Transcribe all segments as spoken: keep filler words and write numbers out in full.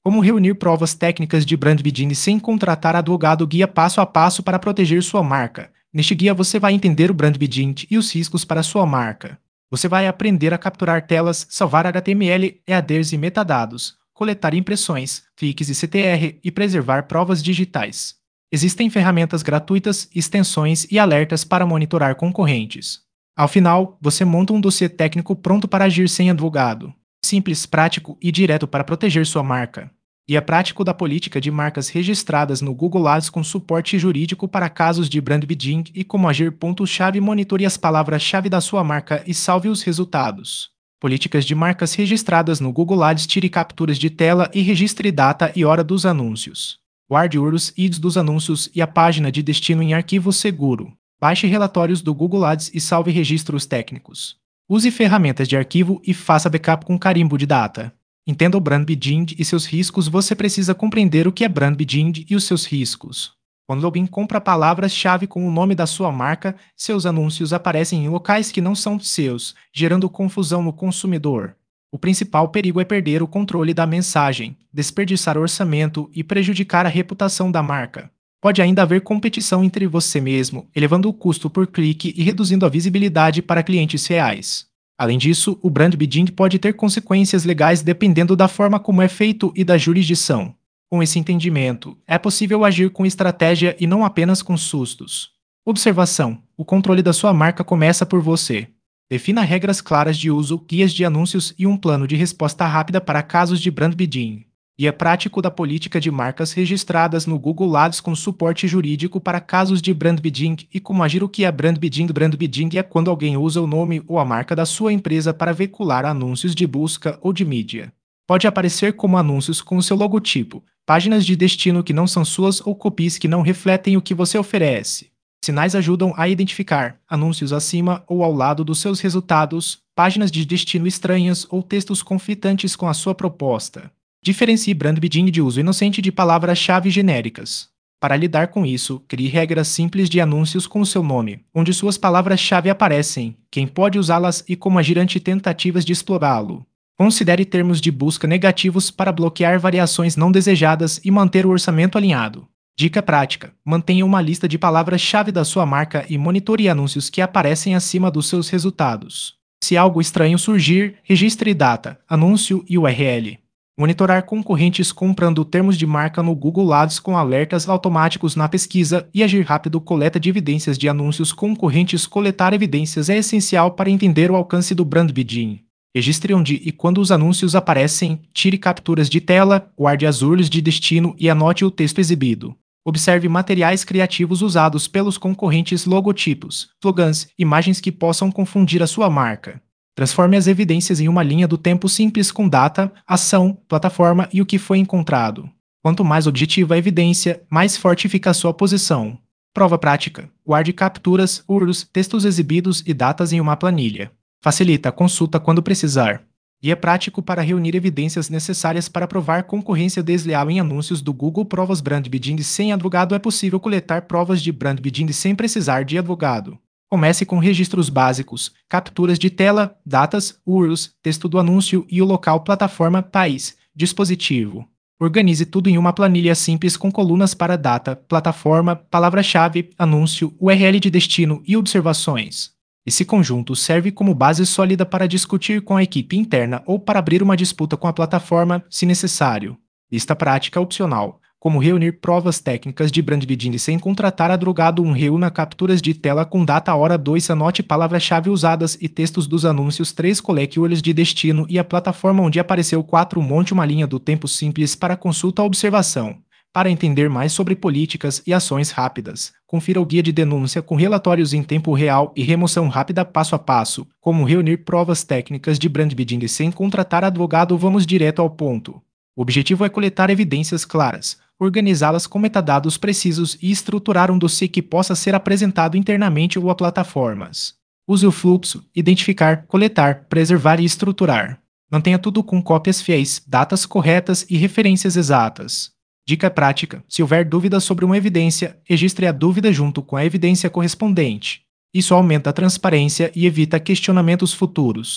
Como reunir provas técnicas de brand building sem contratar advogado, guia passo a passo para proteger sua marca. Neste guia você vai entender o brand building e os riscos para sua marca. Você vai aprender a capturar telas, salvar H T M L, E A Ds e metadados, coletar impressões, cliques e C T R e preservar provas digitais. Existem ferramentas gratuitas, extensões e alertas para monitorar concorrentes. Ao final, você monta um dossiê técnico pronto para agir sem advogado. Simples, prático e direto para proteger sua marca. Guia prático da política de marcas registradas no Google Ads com suporte jurídico para casos de brand building e como agir. Ponto-chave: monitore as palavras-chave da sua marca e salve os resultados. Políticas de marcas registradas no Google Ads. Tire capturas de tela e registre data e hora dos anúncios. Guarde U R Ls, I Ds dos anúncios e a página de destino em arquivo seguro. Baixe relatórios do Google Ads e salve registros técnicos. Use ferramentas de arquivo e faça backup com carimbo de data. Entenda o brand building e seus riscos. Você precisa compreender o que é brand building e os seus riscos. Quando alguém compra palavras-chave com o nome da sua marca, seus anúncios aparecem em locais que não são seus, gerando confusão no consumidor. O principal perigo é perder o controle da mensagem, desperdiçar orçamento e prejudicar a reputação da marca. Pode ainda haver competição entre você mesmo, elevando o custo por clique e reduzindo a visibilidade para clientes reais. Além disso, o brand building pode ter consequências legais dependendo da forma como é feito e da jurisdição. Com esse entendimento, é possível agir com estratégia e não apenas com sustos. Observação: o controle da sua marca começa por você. Defina regras claras de uso, guias de anúncios e um plano de resposta rápida para casos de brand building. Guia prático da política de marcas registradas no Google Ads com suporte jurídico para casos de brand building e como agir. O que é brand building? Brand building é quando alguém usa o nome ou a marca da sua empresa para veicular anúncios de busca ou de mídia. Pode aparecer como anúncios com o seu logotipo, páginas de destino que não são suas ou copies que não refletem o que você oferece. Sinais ajudam a identificar anúncios acima ou ao lado dos seus resultados, páginas de destino estranhas ou textos conflitantes com a sua proposta. Diferencie brand building de uso inocente de palavras-chave genéricas. Para lidar com isso, crie regras simples de anúncios com o seu nome, onde suas palavras-chave aparecem, quem pode usá-las e como agir ante tentativas de explorá-lo. Considere termos de busca negativos para bloquear variações não desejadas e manter o orçamento alinhado. Dica prática: mantenha uma lista de palavras-chave da sua marca e monitore anúncios que aparecem acima dos seus resultados. Se algo estranho surgir, registre data, anúncio e U R L. Monitorar concorrentes comprando termos de marca no Google Ads com alertas automáticos na pesquisa e agir rápido. Coleta de evidências de anúncios concorrentes. Coletar evidências é essencial para entender o alcance do brand building. Registre onde e quando os anúncios aparecem, tire capturas de tela, guarde as U R Ls de destino e anote o texto exibido. Observe materiais criativos usados pelos concorrentes, logotipos, slogans, imagens que possam confundir a sua marca. Transforme as evidências em uma linha do tempo simples com data, ação, plataforma e o que foi encontrado. Quanto mais objetiva a evidência, mais forte fica a sua posição. Prova prática: guarde capturas, U R Ls, textos exibidos e datas em uma planilha. Facilita a consulta quando precisar. Guia prático para reunir evidências necessárias para provar concorrência desleal em anúncios do Google. Provas brand building sem advogado. É possível coletar provas de brand building sem precisar de advogado. Comece com registros básicos, capturas de tela, datas, U R Ls, texto do anúncio e o local, plataforma, país, dispositivo. Organize tudo em uma planilha simples com colunas para data, plataforma, palavra-chave, anúncio, U R L de destino e observações. Esse conjunto serve como base sólida para discutir com a equipe interna ou para abrir uma disputa com a plataforma, se necessário. Lista prática opcional: como reunir provas técnicas de brand building sem contratar advogado. um Reúna capturas de tela com data, hora. dois Anote palavras-chave usadas e textos dos anúncios. três Colete U R Ls de destino e a plataforma onde apareceu. quatro Monte uma linha do tempo simples para consulta ou observação. Para entender mais sobre políticas e ações rápidas, confira o guia de denúncia com relatórios em tempo real e remoção rápida passo a passo. Como reunir provas técnicas de brand building sem contratar advogado. Vamos direto ao ponto. O objetivo é coletar evidências claras, organizá-las com metadados precisos e estruturar um dossiê que possa ser apresentado internamente ou a plataformas. Use o fluxo: identificar, coletar, preservar e estruturar. Mantenha tudo com cópias fiéis, datas corretas e referências exatas. Dica prática: se houver dúvida sobre uma evidência, registre a dúvida junto com a evidência correspondente. Isso aumenta a transparência e evita questionamentos futuros.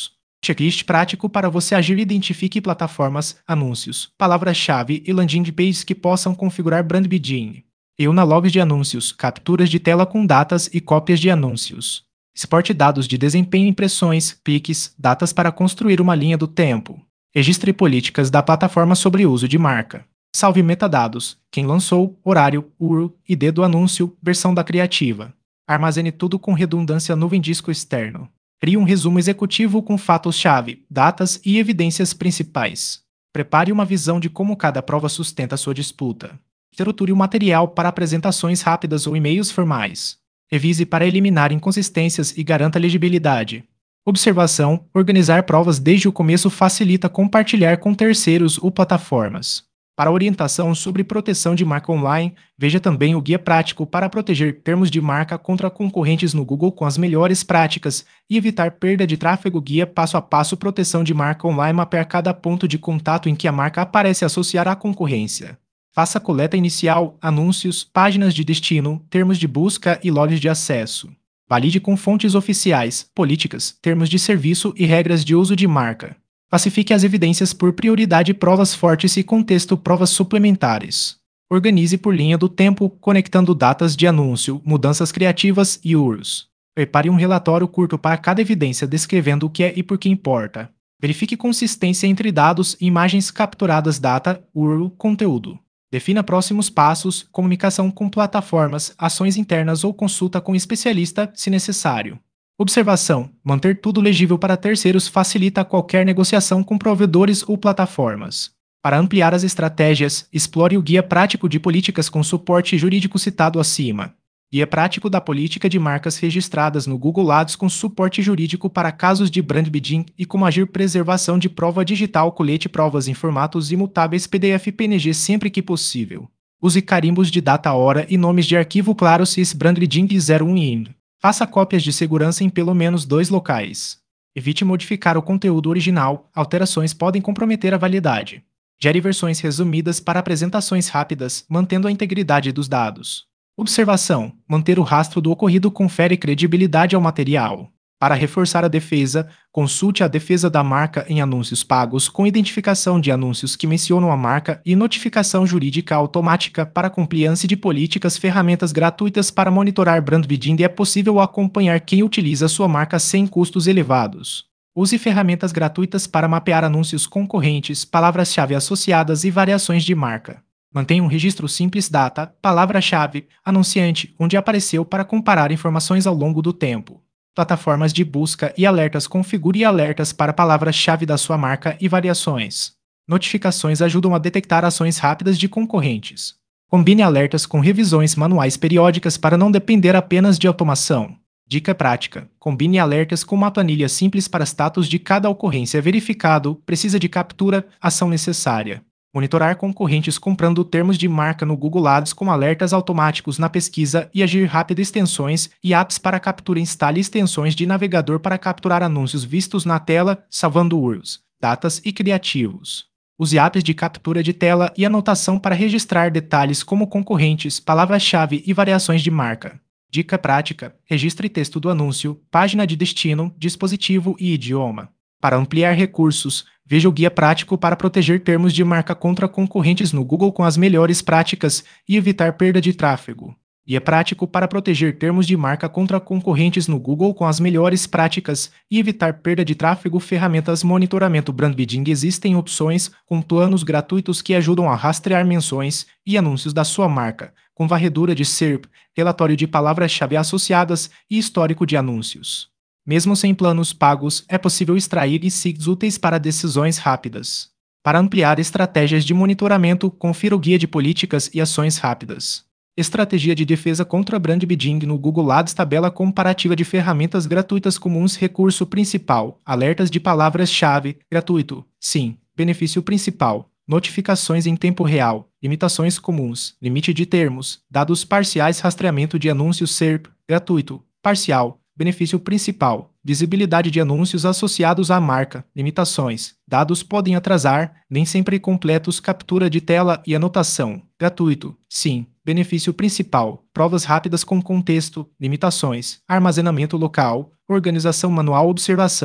Checklist prático para você agir. Identifique plataformas, anúncios, palavras-chave e landing pages que possam configurar Brand Bidding. E una logs de anúncios, capturas de tela com datas e cópias de anúncios. Exporte dados de desempenho, impressões, piques, datas para construir uma linha do tempo. Registre políticas da plataforma sobre uso de marca. Salve metadados, quem lançou, horário, U R L, I D do anúncio, versão da criativa. Armazene tudo com redundância nuvem disco externo. Crie um resumo executivo com fatos-chave, datas e evidências principais. Prepare uma visão de como cada prova sustenta sua disputa. Estruture o material para apresentações rápidas ou e-mails formais. Revise para eliminar inconsistências e garanta legibilidade. Observação: organizar provas desde o começo facilita compartilhar com terceiros ou plataformas. Para orientação sobre proteção de marca online, veja também o guia prático para proteger termos de marca contra concorrentes no Google com as melhores práticas e evitar perda de tráfego. Guia passo a passo proteção de marca online. Mapear cada ponto de contato em que a marca aparece. Associar à concorrência. Faça coleta inicial, anúncios, páginas de destino, termos de busca e logs de acesso. Valide com fontes oficiais, políticas, termos de serviço e regras de uso de marca. Classifique as evidências por prioridade, provas fortes e contexto, provas suplementares. Organize por linha do tempo, conectando datas de anúncio, mudanças criativas e U R Ls. Prepare um relatório curto para cada evidência descrevendo o que é e por que importa. Verifique consistência entre dados e imagens capturadas, data, U R L, conteúdo. Defina próximos passos, comunicação com plataformas, ações internas ou consulta com especialista, se necessário. Observação: manter tudo legível para terceiros facilita qualquer negociação com provedores ou plataformas. Para ampliar as estratégias, explore o Guia Prático de Políticas com suporte jurídico citado acima. Guia Prático da Política de Marcas registradas no Google Ads com suporte jurídico para casos de brand bidding e como agir. Preservação de prova digital. Colete provas em formatos imutáveis P D F P N G sempre que possível. Use carimbos de data, hora e nomes de arquivo claros se esse brand bidding zero um I N. Faça cópias de segurança em pelo menos dois locais. Evite modificar o conteúdo original, alterações podem comprometer a validade. Gere versões resumidas para apresentações rápidas, mantendo a integridade dos dados. Observação: manter o rastro do ocorrido confere credibilidade ao material. Para reforçar a defesa, consulte a defesa da marca em anúncios pagos com identificação de anúncios que mencionam a marca e notificação jurídica automática para compliance de políticas. Ferramentas gratuitas para monitorar brand bidding. É possível acompanhar quem utiliza sua marca sem custos elevados. Use ferramentas gratuitas para mapear anúncios concorrentes, palavras-chave associadas e variações de marca. Mantenha um registro simples, data, palavra-chave, anunciante, onde apareceu para comparar informações ao longo do tempo. Plataformas de busca e alertas. Configure alertas para palavras-chave da sua marca e variações. Notificações ajudam a detectar ações rápidas de concorrentes. Combine alertas com revisões manuais periódicas para não depender apenas de automação. Dica prática: combine alertas com uma planilha simples para status de cada ocorrência verificado. Precisa de captura, ação necessária. Monitorar concorrentes comprando termos de marca no Google Ads com alertas automáticos na pesquisa e agir rápido. Extensões e apps para captura. Instale extensões de navegador para capturar anúncios vistos na tela, salvando U R Ls, datas e criativos. Use apps de captura de tela e anotação para registrar detalhes como concorrentes, palavras-chave e variações de marca. Dica prática: registre texto do anúncio, página de destino, dispositivo e idioma. Para ampliar recursos, veja o Guia Prático para proteger termos de marca contra concorrentes no Google com as melhores práticas e evitar perda de tráfego. Guia Prático para proteger termos de marca contra concorrentes no Google com as melhores práticas e evitar perda de tráfego. Ferramentas. Monitoramento brand bidding. Existem opções com planos gratuitos que ajudam a rastrear menções e anúncios da sua marca, com varredura de S E R P, relatório de palavras-chave associadas e histórico de anúncios. Mesmo sem planos pagos, é possível extrair insights úteis para decisões rápidas. Para ampliar estratégias de monitoramento, confira o Guia de Políticas e Ações Rápidas. Estratégia de defesa contra brand bidding no Google Ads. Tabela comparativa de ferramentas gratuitas comuns. Recurso principal: alertas de palavras-chave, gratuito. Sim. Benefício principal: notificações em tempo real. Limitações comuns: limite de termos. Dados parciais. Rastreamento de anúncios. S E R P, gratuito. Parcial. Benefício principal: visibilidade de anúncios associados à marca. Limitações: dados podem atrasar, nem sempre completos. Captura de tela e anotação. Gratuito. Sim. Benefício principal: provas rápidas com contexto. Limitações: armazenamento local. Organização manual. Observação: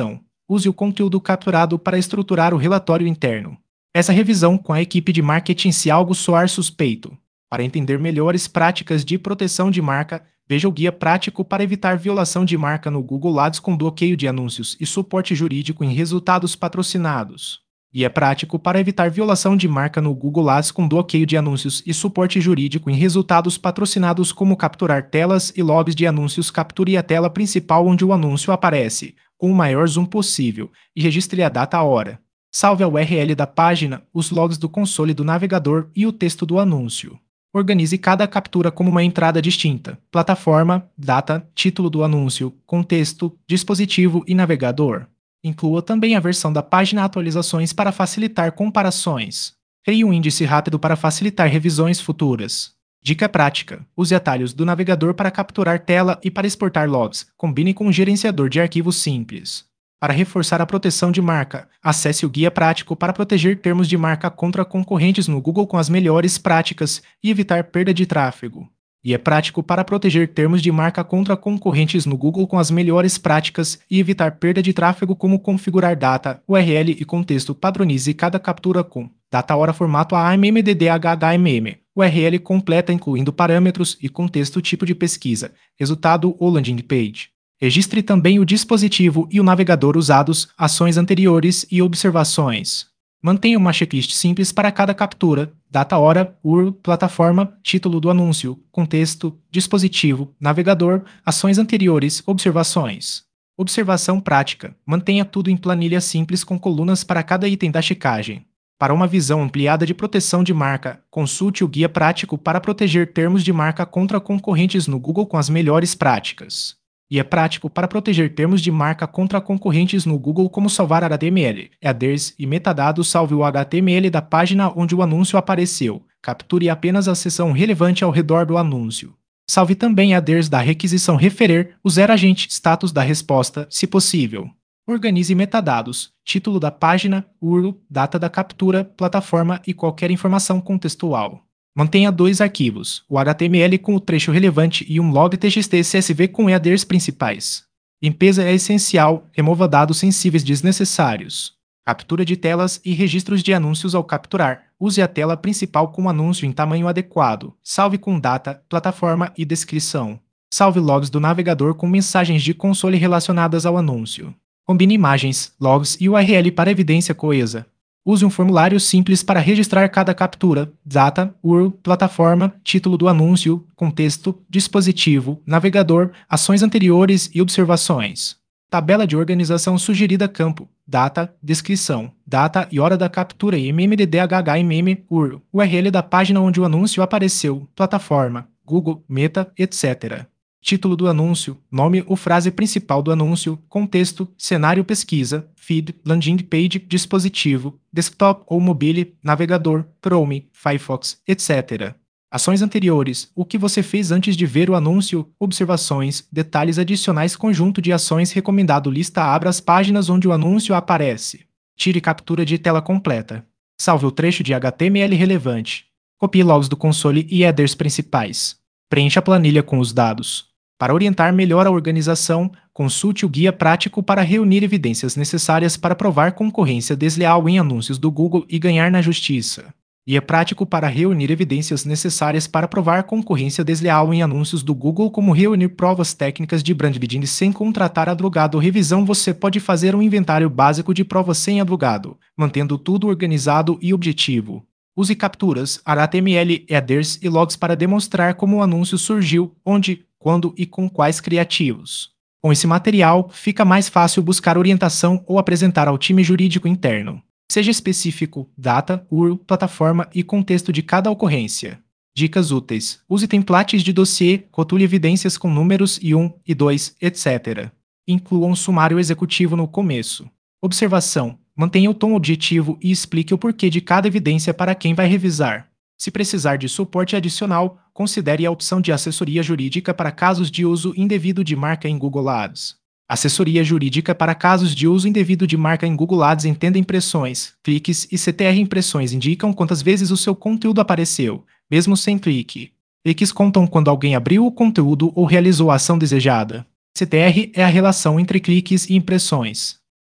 use o conteúdo capturado para estruturar o relatório interno. Essa revisão com a equipe de marketing se algo soar suspeito. Para entender melhores práticas de proteção de marca, veja o guia prático para evitar violação de marca no Google Ads com bloqueio de anúncios e suporte jurídico em resultados patrocinados. Guia prático para evitar violação de marca no Google Ads com bloqueio de anúncios e suporte jurídico em resultados patrocinados, como capturar telas e logs de anúncios. Capture a tela principal onde o anúncio aparece, com o maior zoom possível, e registre a data e a hora. Salve a U R L da página, os logs do console do navegador e o texto do anúncio. Organize cada captura como uma entrada distinta: plataforma, data, título do anúncio, contexto, dispositivo e navegador. Inclua também a versão da página atualizações para facilitar comparações. Crie um índice rápido para facilitar revisões futuras. Dica prática: use atalhos do navegador para capturar tela e para exportar logs. Combine com um gerenciador de arquivos simples. Para reforçar a proteção de marca, acesse o guia prático para proteger termos de marca contra concorrentes no Google com as melhores práticas e evitar perda de tráfego. Guia prático para proteger termos de marca contra concorrentes no Google com as melhores práticas e evitar perda de tráfego, como configurar data, U R L e contexto. Padronize cada captura com data, hora, formato A M M D D H H M M, U R L completa incluindo parâmetros e contexto, tipo de pesquisa, resultado ou landing page. Registre também o dispositivo e o navegador usados, ações anteriores e observações. Mantenha uma checklist simples para cada captura: data, hora, U R L, plataforma, título do anúncio, contexto, dispositivo, navegador, ações anteriores, observações. Observação prática: mantenha tudo em planilha simples com colunas para cada item da checagem. Para uma visão ampliada de proteção de marca, consulte o guia prático para proteger termos de marca contra concorrentes no Google com as melhores práticas. Guia prático para proteger termos de marca contra concorrentes no Google, como salvar H T M L, headers e metadados. Salve o H T M L da página onde o anúncio apareceu. Capture apenas a seção relevante ao redor do anúncio. Salve também headers da requisição referer, o zero agente, status da resposta, se possível. Organize metadados: título da página, U R L, data da captura, plataforma e qualquer informação contextual. Mantenha dois arquivos, o H T M L com o trecho relevante e um log T X T C S V com headers principais. Limpeza é essencial, remova dados sensíveis desnecessários. Captura de telas e registros de anúncios. Ao capturar, use a tela principal com o anúncio em tamanho adequado. Salve com data, plataforma e descrição. Salve logs do navegador com mensagens de console relacionadas ao anúncio. Combine imagens, logs e U R L para evidência coesa. Use um formulário simples para registrar cada captura: data, U R L, plataforma, título do anúncio, contexto, dispositivo, navegador, ações anteriores e observações. Tabela de organização sugerida: campo, data, descrição, data e hora da captura e M M D D H H M M, U R L, U R L da página onde o anúncio apareceu, plataforma, Google, Meta, etcétera. Título do anúncio, nome ou frase principal do anúncio, contexto, cenário, pesquisa, feed, landing page, dispositivo, desktop ou mobile, navegador, Chrome, Firefox, etcétera. Ações anteriores, o que você fez antes de ver o anúncio, observações, detalhes adicionais, conjunto de ações recomendado. Lista: abra as páginas onde o anúncio aparece. Tire captura de tela completa. Salve o trecho de H T M L relevante. Copie logs do console e headers principais. Preencha a planilha com os dados. Para orientar melhor a organização, consulte o guia prático para reunir evidências necessárias para provar concorrência desleal em anúncios do Google e ganhar na justiça. Guia prático para reunir evidências necessárias para provar concorrência desleal em anúncios do Google, como reunir provas técnicas de brand building sem contratar advogado. Revisão: você pode fazer um inventário básico de provas sem advogado, mantendo tudo organizado e objetivo. Use capturas, H T M L, headers e logs para demonstrar como o anúncio surgiu, onde, quando e com quais criativos. Com esse material, fica mais fácil buscar orientação ou apresentar ao time jurídico interno. Seja específico: data, U R L, plataforma e contexto de cada ocorrência. Dicas úteis: use templates de dossiê, rotule evidências com números e um e dois, etcétera. Inclua um sumário executivo no começo. Observação: mantenha o tom objetivo e explique o porquê de cada evidência para quem vai revisar. Se precisar de suporte adicional, considere a opção de assessoria jurídica para casos de uso indevido de marca em Google Ads. Assessoria jurídica para casos de uso indevido de marca em Google Ads. Entenda impressões, cliques e C T R. Impressões indicam quantas vezes o seu conteúdo apareceu, mesmo sem clique. Cliques contam quando alguém abriu o conteúdo ou realizou a ação desejada. C T R é a relação entre cliques e impressões.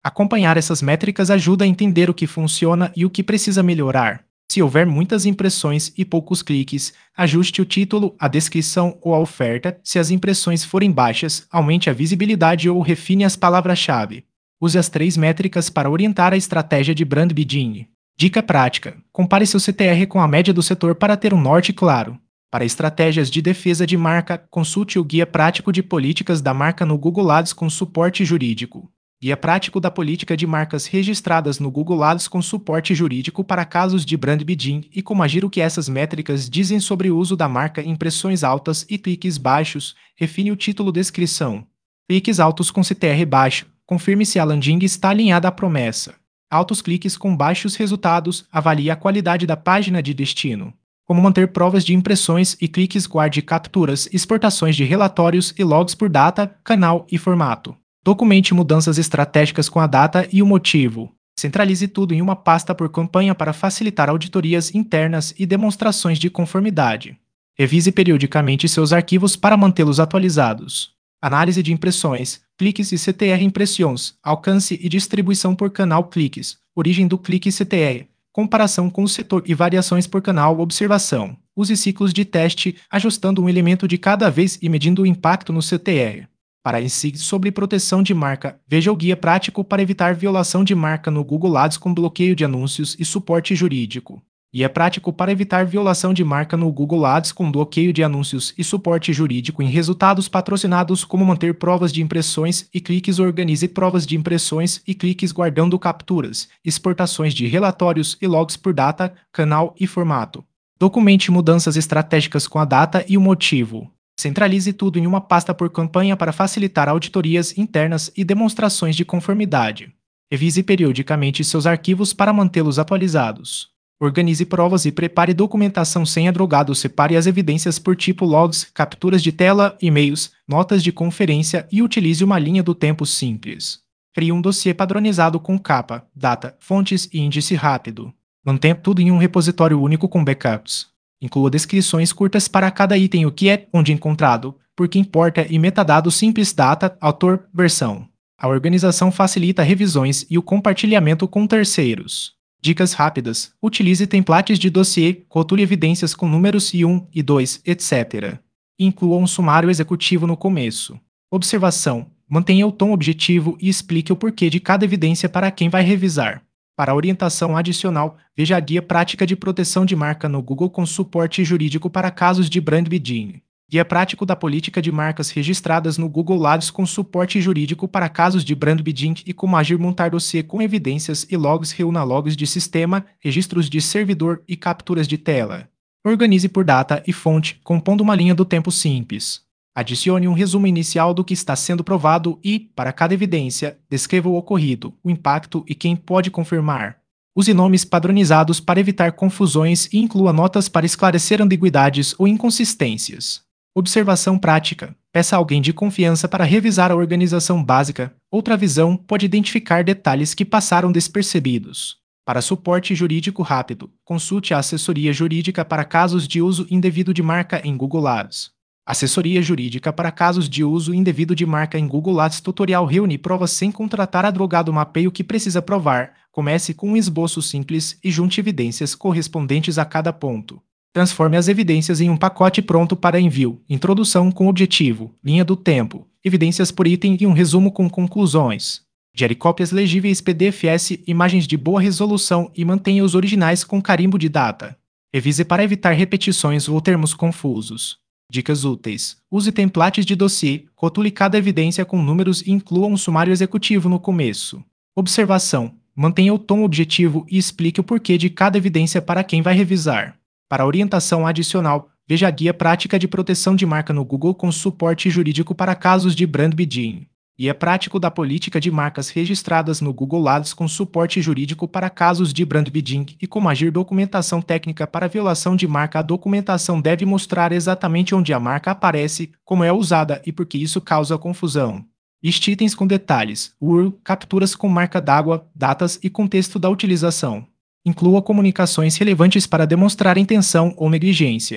Acompanhar essas métricas ajuda a entender o que funciona e o que precisa melhorar. Se houver muitas impressões e poucos cliques, ajuste o título, a descrição ou a oferta. Se as impressões forem baixas, aumente a visibilidade ou refine as palavras-chave. Use as três métricas para orientar a estratégia de brand bidding. Dica prática: compare seu C T R com a média do setor para ter um norte claro. Para estratégias de defesa de marca, consulte o Guia Prático de Políticas da Marca no Google Ads com suporte jurídico. Guia Prático da Política de Marcas Registradas no Google Ads com suporte jurídico para casos de brand bidding e como agir. O que essas métricas dizem sobre o uso da marca, impressões altas e cliques baixos. Refine o título, descrição. Cliques altos com C T R baixo. Confirme se a landing está alinhada à promessa. Altos cliques com baixos resultados. Avalie a qualidade da página de destino. Como manter provas de impressões e cliques. Guarde capturas, exportações de relatórios e logs por data, canal e formato. Documente mudanças estratégicas com a data e o motivo. Centralize tudo em uma pasta por campanha para facilitar auditorias internas e demonstrações de conformidade. Revise periodicamente seus arquivos para mantê-los atualizados. Análise de impressões, cliques e C T R. Impressões, alcance e distribuição por canal. Cliques, origem do clique. C T R, comparação com o setor e variações por canal. Observação: use ciclos de teste, ajustando um elemento de cada vez e medindo o impacto no C T R. Para insights sobre proteção de marca, veja o Guia Prático para evitar violação de marca no Google Ads com bloqueio de anúncios e suporte jurídico. Guia Prático para evitar violação de marca no Google Ads com bloqueio de anúncios e suporte jurídico em resultados patrocinados. Como manter provas de impressões e cliques. Organize provas de impressões e cliques guardando capturas, exportações de relatórios e logs por data, canal e formato. Documente mudanças estratégicas com a data e o motivo. Centralize tudo em uma pasta por campanha para facilitar auditorias internas e demonstrações de conformidade. Revise periodicamente seus arquivos para mantê-los atualizados. Organize provas e prepare documentação sem advogado. Separe as evidências por tipo: logs, capturas de tela, e-mails, notas de conferência e utilize uma linha do tempo simples. Crie um dossiê padronizado com capa, data, fontes e índice rápido. Mantenha tudo em um repositório único com backups. Inclua descrições curtas para cada item: o que é, onde encontrado, por que importa e metadados simples: data, autor, versão. A organização facilita revisões e o compartilhamento com terceiros. Dicas rápidas: utilize templates de dossiê, rotule evidências com números e um e dois, etcétera. Inclua um sumário executivo no começo. Observação: mantenha o tom objetivo e explique o porquê de cada evidência para quem vai revisar. Para orientação adicional, veja a Guia Prática de Proteção de Marca no Google com suporte jurídico para casos de brand bidding. Guia Prático da Política de Marcas Registradas no Google Ads com suporte jurídico para casos de brand bidding e como agir. Montar dossiê com evidências e logs. Reúna logs de sistema, registros de servidor e capturas de tela. Organize por data e fonte, compondo uma linha do tempo simples. Adicione um resumo inicial do que está sendo provado e, para cada evidência, descreva o ocorrido, o impacto e quem pode confirmar. Use nomes padronizados para evitar confusões e inclua notas para esclarecer ambiguidades ou inconsistências. Observação prática: peça a alguém de confiança para revisar a organização básica. Outra visão pode identificar detalhes que passaram despercebidos. Para suporte jurídico rápido, consulte a assessoria jurídica para casos de uso indevido de marca em Google Ads. Assessoria jurídica para casos de uso indevido de marca em Google Ads. Tutorial: reúne provas sem contratar advogado. Mapeie o que precisa provar. Comece com um esboço simples e junte evidências correspondentes a cada ponto. Transforme as evidências em um pacote pronto para envio. Introdução com objetivo, linha do tempo, evidências por item e um resumo com conclusões. Gere cópias legíveis P D F S, imagens de boa resolução e mantenha os originais com carimbo de data. Revise para evitar repetições ou termos confusos. Dicas úteis: use templates de dossiê, rotule cada evidência com números e inclua um sumário executivo no começo. Observação: mantenha o tom objetivo e explique o porquê de cada evidência para quem vai revisar. Para orientação adicional, veja a Guia Prática de Proteção de Marca no Google com suporte jurídico para casos de brand bidding. Guia Prático da Política de Marcas Registradas no Google Ads com suporte jurídico para casos de brand bidding e como agir. Documentação técnica para violação de marca. A documentação deve mostrar exatamente onde a marca aparece, como é usada e por que isso causa confusão. Liste itens com detalhes, U R L, capturas com marca d'água, datas e contexto da utilização. Inclua comunicações relevantes para demonstrar intenção ou negligência.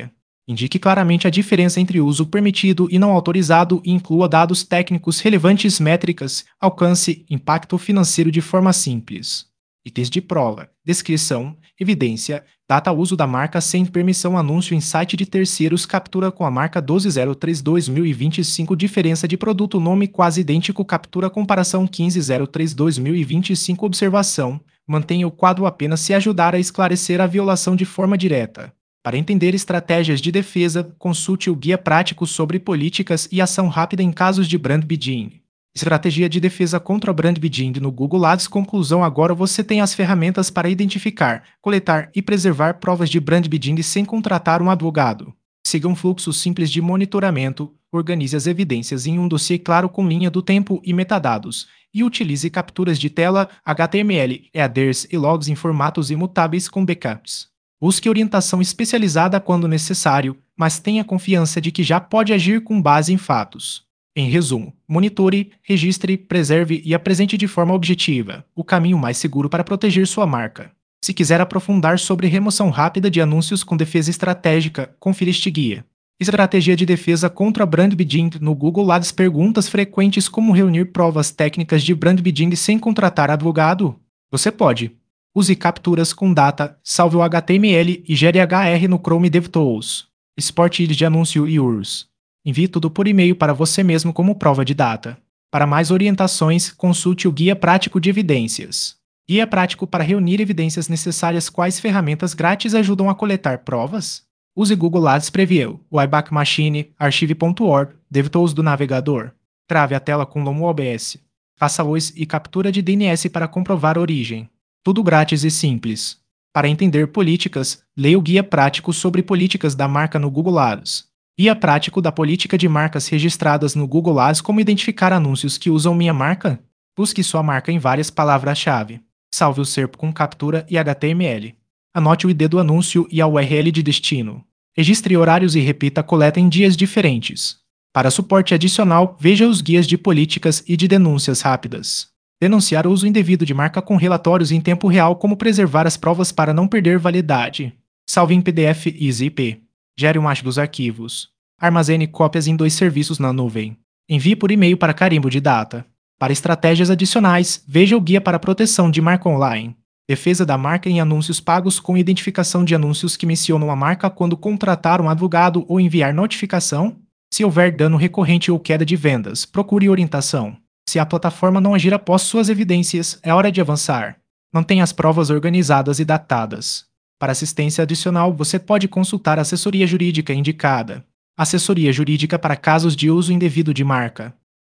Indique claramente a diferença entre uso permitido e não autorizado e inclua dados técnicos relevantes, métricas, alcance, impacto financeiro de forma simples. Itens de prova, descrição, evidência, data uso da marca sem permissão, anúncio em site de terceiros, captura com a marca doze zero três dois mil e vinte e cinco, diferença de produto, nome quase idêntico, captura comparação quinze zero três dois mil e vinte e cinco, observação, mantenha o quadro apenas se ajudar a esclarecer a violação de forma direta. Para entender estratégias de defesa, consulte o Guia Prático sobre Políticas e Ação Rápida em Casos de Brand Bidding. Estratégia de defesa contra brand bidding no Google Ads. Conclusão: agora você tem as ferramentas para identificar, coletar e preservar provas de brand bidding sem contratar um advogado. Siga um fluxo simples de monitoramento, organize as evidências em um dossiê claro com linha do tempo e metadados, e utilize capturas de tela, H T M L, headers e logs em formatos imutáveis com backups. Busque orientação especializada quando necessário, mas tenha confiança de que já pode agir com base em fatos. Em resumo, monitore, registre, preserve e apresente de forma objetiva o caminho mais seguro para proteger sua marca. Se quiser aprofundar sobre remoção rápida de anúncios com defesa estratégica, confira este guia. Estratégia de defesa contra brand bidding no Google Ads. Perguntas frequentes: como reunir provas técnicas de brand bidding sem contratar advogado? Você pode. Use capturas com data, salve o H T M L e gere H R no Chrome DevTools. Exporte de anúncio e U R Ls. Envie tudo por e-mail para você mesmo como prova de data. Para mais orientações, consulte o Guia Prático de Evidências. Guia prático para reunir evidências necessárias. Quais ferramentas grátis ajudam a coletar provas? Use Google Ads Preview, Wayback Machine, Archive ponto org, DevTools do navegador. Trave a tela com Lomo O B S. Faça O S e captura de D N S para comprovar a origem. Tudo grátis e simples. Para entender políticas, leia o Guia Prático sobre Políticas da Marca no Google Ads. Guia Prático da Política de Marcas Registradas no Google Ads. Como identificar anúncios que usam minha marca? Busque sua marca em várias palavras-chave. Salve o S E R P com captura e H T M L. Anote o I D do anúncio e a U R L de destino. Registre horários e repita a coleta em dias diferentes. Para suporte adicional, veja os guias de políticas e de denúncias rápidas. Denunciar o uso indevido de marca com relatórios em tempo real. Como preservar as provas para não perder validade. Salve em P D F e zip. Gere um hash dos arquivos. Armazene cópias em dois serviços na nuvem. Envie por e-mail para carimbo de data. Para estratégias adicionais, veja o Guia para Proteção de Marca Online. Defesa da marca em anúncios pagos com identificação de anúncios que mencionam a marca quando contratar um advogado ou enviar notificação. Se houver dano recorrente ou queda de vendas, procure orientação. Se a plataforma não agir após suas evidências, é hora de avançar. Mantenha as provas organizadas e datadas. Para assistência adicional, você pode consultar a assessoria jurídica indicada. Assessoria jurídica para casos de uso indevido de marca.